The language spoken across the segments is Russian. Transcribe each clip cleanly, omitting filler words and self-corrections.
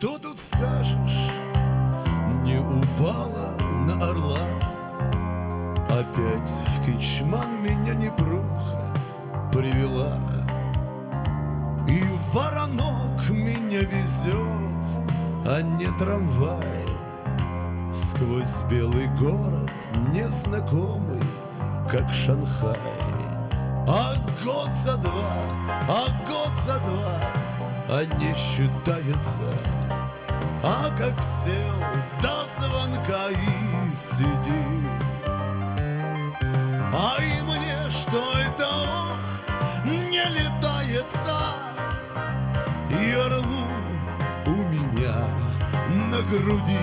что тут скажешь, не упала на орла. Опять в Кичман меня непруха привела, и воронок меня везет, а не трамвай. Сквозь белый город, незнакомый, как Шанхай. А год за два, а год за два, а не считается. А как сел до звонка и сидит. А и мне что это, ох, не летается. И орлу у меня на груди.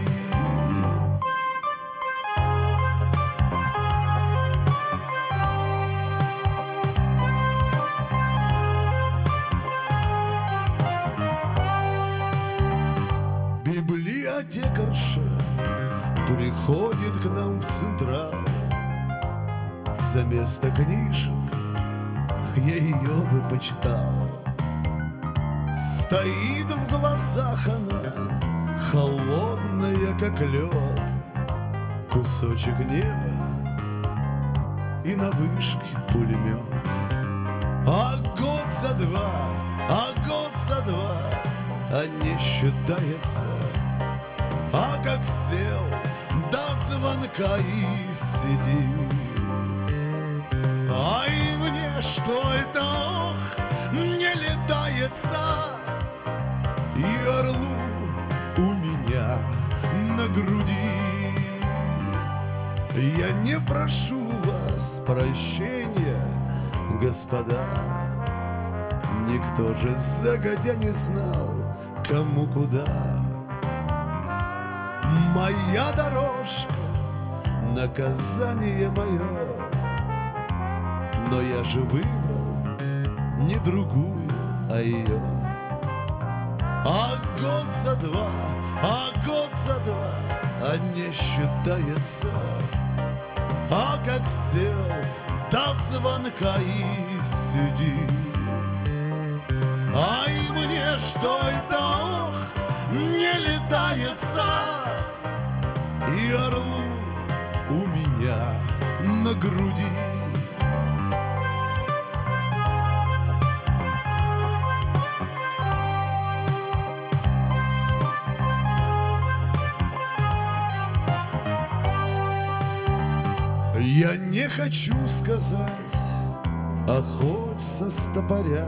Библиотекарша приходит к нам в Централ. За место книжек я ее бы почитал. Стоит в глазах она, холодная, как лед, кусочек неба и на вышке пулемет. А год за два, а год за два, а не считается. А как сел до звонка и сидит. А и мне что это, ох, не летается. И орлу у меня на груди. Я не прошу вас прощения, господа. Никто же загодя не знал, кому куда. Моя дорожка, наказание мое. Но я же выбрал не другую, а ее. А год за два, а год за два, а не считается. А как сел до звонка и сидит. А и мне что это, ох, не летается. И орлу у меня на груди. Я не хочу сказать, а хоть со стопоря,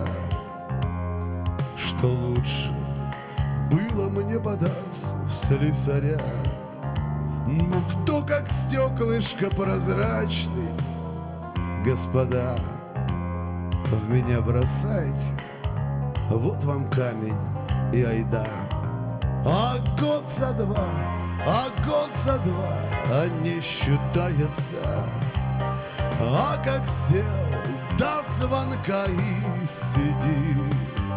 что лучше было мне податься в слесаря. Ну кто как стеклышко прозрачный, господа, в меня бросайте, вот вам камень и айда. А год за два, а год за два, а не считается. А как сел до звонка и сидит.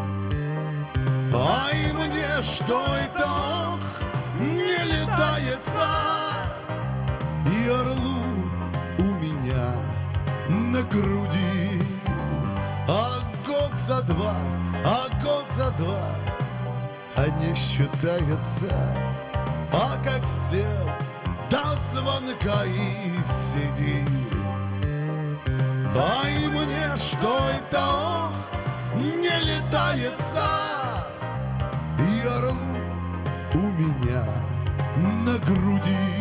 А и мне что это, ох, не летается. И орлу у меня на груди. А год за два, а год за два, а не считается. А как сел до звонка и сидит. А и мне что это, ох, не летается. И орлу у меня на груди.